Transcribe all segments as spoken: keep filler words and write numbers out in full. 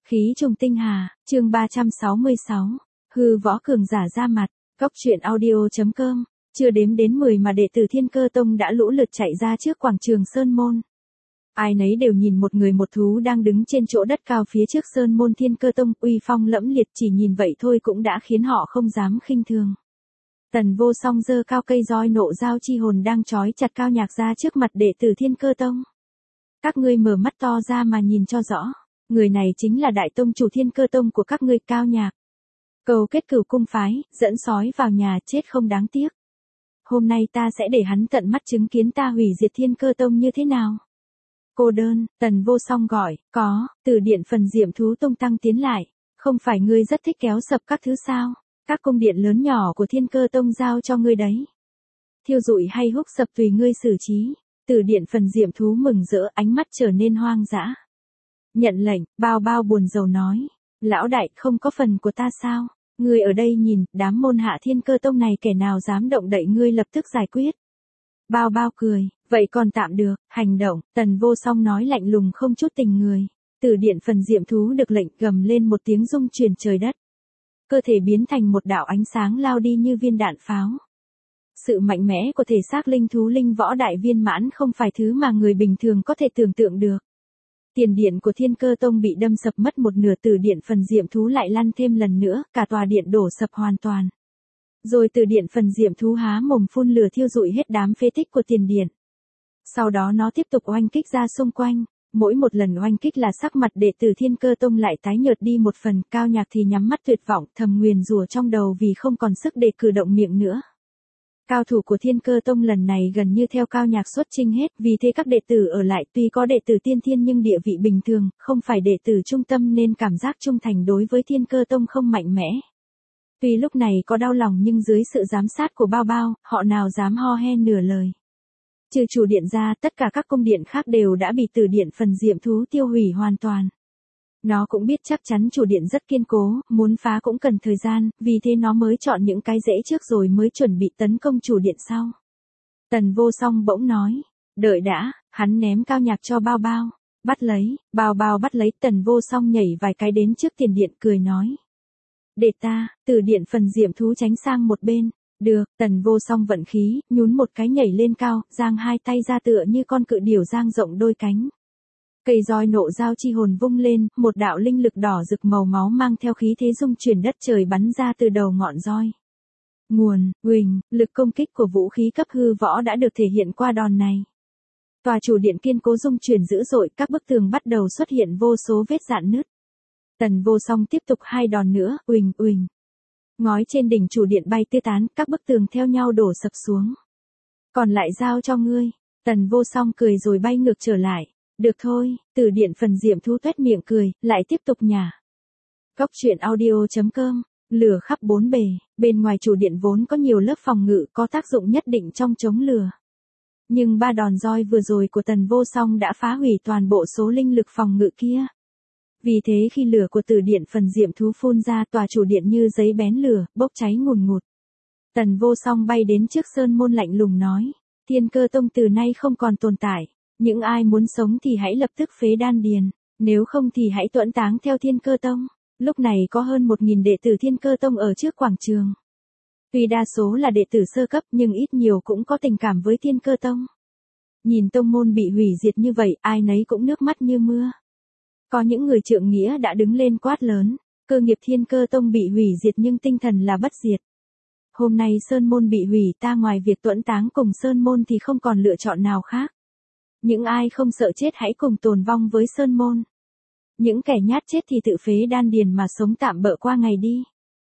Khí trùng tinh hà, chương ba trăm sáu mươi sáu. Hư võ cường giả ra mặt, cốc truyện audio.com. Chưa đếm đến mười mà đệ tử Thiên Cơ Tông đã lũ lượt chạy ra trước quảng trường Sơn Môn. Ai nấy đều nhìn một người một thú đang đứng trên chỗ đất cao phía trước Sơn Môn Thiên Cơ Tông, uy phong lẫm liệt, chỉ nhìn vậy thôi cũng đã khiến họ không dám khinh thường. Tần Vô Song giơ cao cây roi nộ giao chi hồn đang trói chặt Cao Nhạc ra trước mặt đệ tử Thiên Cơ Tông. Các ngươi mở mắt to ra mà nhìn cho rõ. Người này chính là đại tông chủ Thiên Cơ Tông của các ngươi, Cao Nhạc. Cầu kết cửu cung phái, dẫn sói vào nhà chết không đáng tiếc. Hôm nay ta sẽ để hắn tận mắt chứng kiến ta hủy diệt Thiên Cơ Tông như thế nào. Cô đơn, Tần Vô Song gọi, có, từ điện phần Diệm Thú Tông tăng tiến lại. Không phải ngươi rất thích kéo sập các thứ sao? Các cung điện lớn nhỏ của Thiên Cơ Tông giao cho ngươi đấy. Thiêu dụi hay húc sập tùy ngươi xử trí. Từ điện phần Diệm Thú mừng rỡ, ánh mắt trở nên hoang dã. Nhận lệnh, Bao Bao buồn rầu nói. Lão đại, không có phần của ta sao? Ngươi ở đây nhìn, đám môn hạ Thiên Cơ Tông này kẻ nào dám động đậy ngươi lập tức giải quyết. Bao Bao cười, vậy còn tạm được, hành động. Tần Vô Song nói lạnh lùng không chút tình người. Từ điện phần Diệm Thú được lệnh, gầm lên một tiếng rung chuyển trời đất. Cơ thể biến thành một đạo ánh sáng lao đi như viên đạn pháo. Sự mạnh mẽ của thể xác linh thú linh võ đại viên mãn không phải thứ mà người bình thường có thể tưởng tượng được. Tiền điện của Thiên Cơ Tông bị đâm sập mất một nửa, từ điện phần Diệm Thú lại lăn thêm lần nữa, cả tòa điện đổ sập hoàn toàn. Rồi từ điện phần Diệm Thú há mồm phun lửa thiêu rụi hết đám phế tích của tiền điện. Sau đó nó tiếp tục oanh kích ra xung quanh, mỗi một lần oanh kích là sắc mặt đệ tử Thiên Cơ Tông lại tái nhợt đi một phần, Cao Nhạc thì nhắm mắt tuyệt vọng, thầm nguyền rủa trong đầu vì không còn sức để cử động miệng nữa. Cao thủ của Thiên Cơ Tông lần này gần như theo Cao Nhạc xuất chinh hết, vì thế các đệ tử ở lại tuy có đệ tử tiên thiên nhưng địa vị bình thường, không phải đệ tử trung tâm nên cảm giác trung thành đối với Thiên Cơ Tông không mạnh mẽ. Tuy lúc này có đau lòng nhưng dưới sự giám sát của Bao Bao, họ nào dám ho he nửa lời. Trừ chủ điện ra, tất cả các cung điện khác đều đã bị từ điện phần Diệm Thú tiêu hủy hoàn toàn. Nó cũng biết chắc chắn chủ điện rất kiên cố, muốn phá cũng cần thời gian, vì thế nó mới chọn những cái dễ trước rồi mới chuẩn bị tấn công chủ điện sau. Tần Vô Song bỗng nói, đợi đã, hắn ném Cao Nhạc cho Bao Bao, bắt lấy, Bao Bao bắt lấy. Tần Vô Song nhảy vài cái đến trước tiền điện cười nói. Để ta, từ điện phần Diệm Thú tránh sang một bên. Được, Tần Vô Song vận khí, nhún một cái nhảy lên cao, giang hai tay ra tựa như con cự điểu giang rộng đôi cánh. Cây roi nộ giao chi hồn vung lên, một đạo linh lực đỏ rực màu máu mang theo khí thế rung chuyển đất trời bắn ra từ đầu ngọn roi. Nguồn, huỳnh, lực công kích của vũ khí cấp hư võ đã được thể hiện qua đòn này. Tòa chủ điện kiên cố rung chuyển dữ dội, các bức tường bắt đầu xuất hiện vô số vết rạn nứt. Tần Vô Song tiếp tục hai đòn nữa, huỳnh huỳnh. Ngói trên đỉnh chủ điện bay tứ tán, các bức tường theo nhau đổ sập xuống. Còn lại giao cho ngươi. Tần Vô Song cười rồi bay ngược trở lại. Được thôi, từ điện phần Diệm Thú tuét miệng cười, lại tiếp tục nhả. Cốc truyện audio.com. Lửa khắp bốn bề, bên ngoài chủ điện vốn có nhiều lớp phòng ngự có tác dụng nhất định trong chống lửa. Nhưng ba đòn roi vừa rồi của Tần Vô Song đã phá hủy toàn bộ số linh lực phòng ngự kia. Vì thế khi lửa của từ điện phần Diệm Thú phun ra, tòa chủ điện như giấy bén lửa, bốc cháy ngùn ngụt. Tần Vô Song bay đến trước Sơn Môn lạnh lùng nói, Thiên Cơ Tông từ nay không còn tồn tại. Những ai muốn sống thì hãy lập tức phế đan điền, nếu không thì hãy tuẫn táng theo Thiên Cơ Tông. Lúc này có hơn một nghìn đệ tử Thiên Cơ Tông ở trước quảng trường. Tuy đa số là đệ tử sơ cấp nhưng ít nhiều cũng có tình cảm với Thiên Cơ Tông. Nhìn tông môn bị hủy diệt như vậy, ai nấy cũng nước mắt như mưa. Có những người trượng nghĩa đã đứng lên quát lớn, cơ nghiệp Thiên Cơ Tông bị hủy diệt nhưng tinh thần là bất diệt. Hôm nay Sơn Môn bị hủy, ta ngoài việc tuẫn táng cùng Sơn Môn thì không còn lựa chọn nào khác. Những ai không sợ chết hãy cùng tồn vong với Sơn Môn. Những kẻ nhát chết thì tự phế đan điền mà sống tạm bợ qua ngày đi.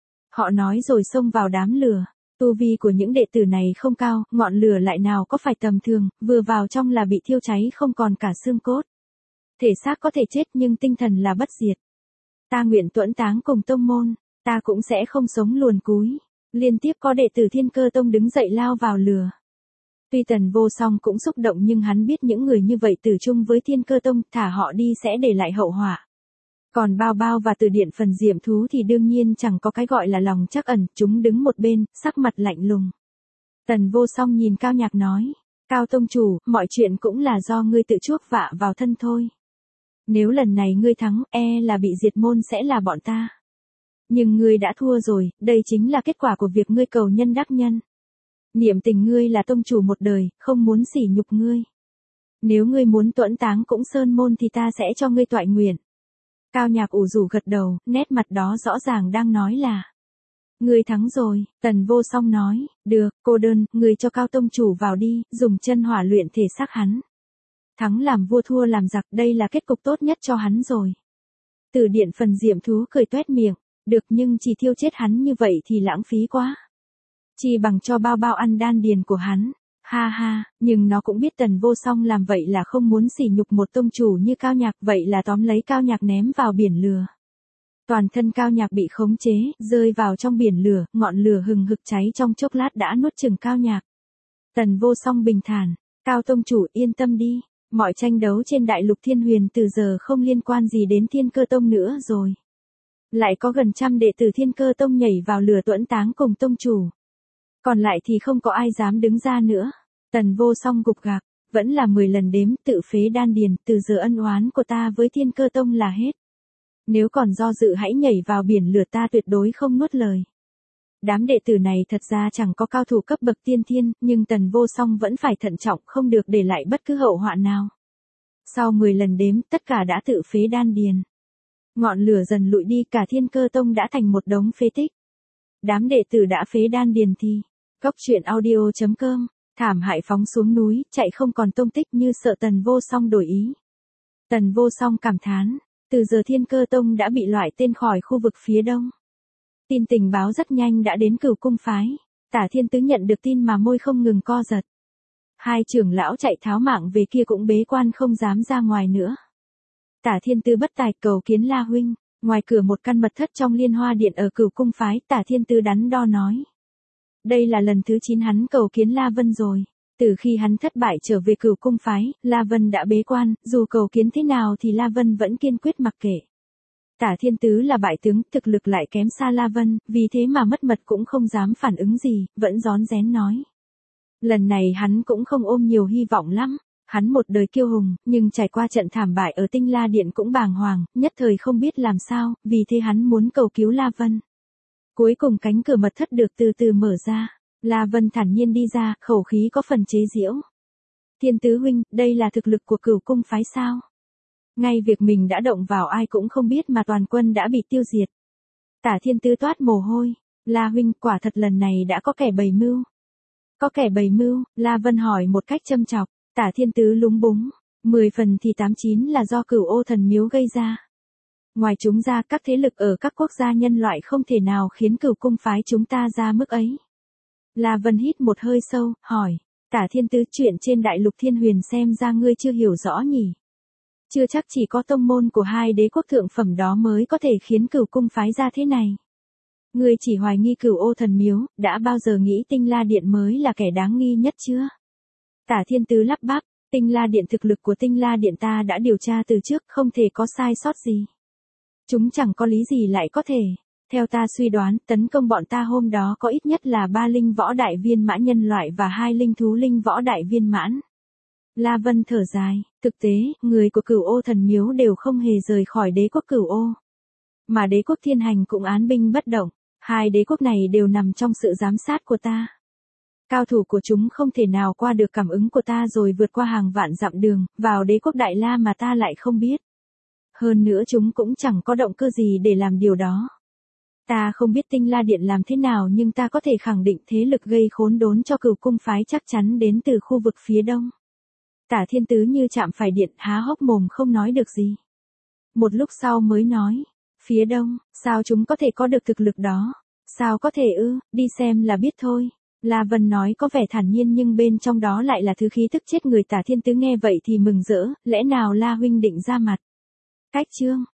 Họ nói rồi xông vào đám lửa. Tu vi của những đệ tử này không cao, ngọn lửa lại nào có phải tầm thường, vừa vào trong là bị thiêu cháy không còn cả xương cốt. Thể xác có thể chết nhưng tinh thần là bất diệt. Ta nguyện tuẫn táng cùng tông môn, ta cũng sẽ không sống luồn cúi. Liên tiếp có đệ tử Thiên Cơ Tông đứng dậy lao vào lửa. Tuy Tần Vô Song cũng xúc động nhưng hắn biết những người như vậy tử chung với Thiên Cơ Tông, thả họ đi sẽ để lại hậu họa. Còn Bao Bao và từ điện phần Diệm Thú thì đương nhiên chẳng có cái gọi là lòng trắc ẩn, chúng đứng một bên, sắc mặt lạnh lùng. Tần Vô Song nhìn Cao Nhạc nói, Cao Tông Chủ, mọi chuyện cũng là do ngươi tự chuốc vạ vào thân thôi. Nếu lần này ngươi thắng, e là bị diệt môn sẽ là bọn ta. Nhưng ngươi đã thua rồi, đây chính là kết quả của việc ngươi cầu nhân đắc nhân. Niệm tình ngươi là tông chủ một đời, không muốn sỉ nhục ngươi. Nếu ngươi muốn tuẫn táng cũng sơn môn thì ta sẽ cho ngươi toại nguyện. Cao Nhạc ủ rủ gật đầu, nét mặt đó rõ ràng đang nói là. Ngươi thắng rồi, Tần Vô Song nói, được, cô đơn, ngươi cho Cao tông chủ vào đi, dùng chân hỏa luyện thể xác hắn. Thắng làm vua thua làm giặc, đây là kết cục tốt nhất cho hắn rồi. Từ điện phần diệm thú cười toét miệng, được nhưng chỉ thiêu chết hắn như vậy thì lãng phí quá. Chỉ bằng cho bao bao ăn đan điền của hắn. Ha ha, nhưng nó cũng biết Tần Vô Song làm vậy là không muốn sỉ nhục một tông chủ như Cao Nhạc, vậy là tóm lấy Cao Nhạc ném vào biển lửa. Toàn thân Cao Nhạc bị khống chế, rơi vào trong biển lửa, ngọn lửa hừng hực cháy trong chốc lát đã nuốt chửng Cao Nhạc. Tần Vô Song bình thản, Cao tông chủ yên tâm đi, mọi tranh đấu trên đại lục Thiên Huyền từ giờ không liên quan gì đến Thiên Cơ Tông nữa rồi. Lại có gần trăm đệ tử Thiên Cơ Tông nhảy vào lửa tuẫn táng cùng tông chủ. Còn lại thì không có ai dám đứng ra nữa. Tần Vô Song gục gạc, vẫn là mười lần đếm tự phế đan điền, từ giờ ân oán của ta với Thiên Cơ Tông là hết. Nếu còn do dự hãy nhảy vào biển lửa, ta tuyệt đối không nuốt lời. Đám đệ tử này thật ra chẳng có cao thủ cấp bậc tiên thiên, nhưng Tần Vô Song vẫn phải thận trọng, không được để lại bất cứ hậu họa nào. Sau mười lần đếm, tất cả đã tự phế đan điền. Ngọn lửa dần lụi đi, cả Thiên Cơ Tông đã thành một đống phế tích. Đám đệ tử đã phế đan điền thì, Cốc truyện audio chấm com, thảm hại phóng xuống núi, chạy không còn tông tích, như sợ Tần Vô Song đổi ý. Tần Vô Song cảm thán, từ giờ Thiên Cơ Tông đã bị loại tên khỏi khu vực phía đông. Tin tình báo rất nhanh đã đến Cửu Cung phái. Tả Thiên Tứ nhận được tin mà môi không ngừng co giật. Hai trưởng lão chạy tháo mạng về kia cũng bế quan không dám ra ngoài nữa. Tả Thiên Tứ bất tài cầu kiến La huynh. Ngoài cửa một căn mật thất trong Liên Hoa Điện ở Cửu Cung phái, Tả Thiên Tứ đắn đo nói. Đây là lần thứ chín hắn cầu kiến La Vân rồi. Từ khi hắn thất bại trở về Cửu Cung phái, La Vân đã bế quan, dù cầu kiến thế nào thì La Vân vẫn kiên quyết mặc kệ. Tả Thiên Tứ là bại tướng, thực lực lại kém xa La Vân, vì thế mà mất mật cũng không dám phản ứng gì, vẫn rón rén nói. Lần này hắn cũng không ôm nhiều hy vọng lắm. Hắn một đời kiêu hùng, nhưng trải qua trận thảm bại ở Tinh La Điện cũng bàng hoàng, nhất thời không biết làm sao, vì thế hắn muốn cầu cứu La Vân. Cuối cùng cánh cửa mật thất được từ từ mở ra. La Vân thản nhiên đi ra, khẩu khí có phần chế giễu. Thiên Tứ huynh, đây là thực lực của Cửu Cung phái sao? Ngay việc mình đã động vào ai cũng không biết mà toàn quân đã bị tiêu diệt. Tả Thiên Tứ toát mồ hôi. La huynh, quả thật lần này đã có kẻ bày mưu. Có kẻ bày mưu, La Vân hỏi một cách châm chọc. Tả Thiên Tứ lúng búng. Mười phần thì tám chín là do Cửu Ô Thần Miếu gây ra. Ngoài chúng ra, các thế lực ở các quốc gia nhân loại không thể nào khiến Cửu Cung phái chúng ta ra mức ấy. La Vân hít một hơi sâu, hỏi. Tả Thiên Tứ, chuyện trên đại lục Thiên Huyền xem ra ngươi chưa hiểu rõ nhỉ? Chưa chắc chỉ có tông môn của hai đế quốc thượng phẩm đó mới có thể khiến Cửu Cung phái ra thế này. Ngươi chỉ hoài nghi Cửu Ô Thần Miếu, đã bao giờ nghĩ Tinh La Điện mới là kẻ đáng nghi nhất chưa? Tả Thiên Tứ lắp bắp, Tinh La Điện, thực lực của Tinh La Điện ta đã điều tra từ trước, không thể có sai sót gì. Chúng chẳng có lý gì lại có thể. Theo ta suy đoán, tấn công bọn ta hôm đó có ít nhất là ba linh võ đại viên mãn nhân loại và hai linh thú linh võ đại viên mãn. La Vân thở dài, thực tế, người của Cửu Ô Thần Miếu đều không hề rời khỏi đế quốc Cửu Ô. Mà đế quốc Thiên Hành cũng án binh bất động, hai đế quốc này đều nằm trong sự giám sát của ta. Cao thủ của chúng không thể nào qua được cảm ứng của ta rồi vượt qua hàng vạn dặm đường, vào đế quốc Đại La mà ta lại không biết. Hơn nữa chúng cũng chẳng có động cơ gì để làm điều đó. Ta không biết Tinh La Điện làm thế nào, nhưng ta có thể khẳng định thế lực gây khốn đốn cho Cửu Cung phái chắc chắn đến từ khu vực phía đông. Tả Thiên Tứ như chạm phải điện, há hốc mồm không nói được gì. Một lúc sau mới nói, phía đông, sao chúng có thể có được thực lực đó? Sao có thể ư, đi xem là biết thôi. La Vân nói có vẻ thản nhiên nhưng bên trong đó lại là thứ khí tức chết người. Tả Thiên Tứ nghe vậy thì mừng rỡ, lẽ nào La huynh định ra mặt? Cách chương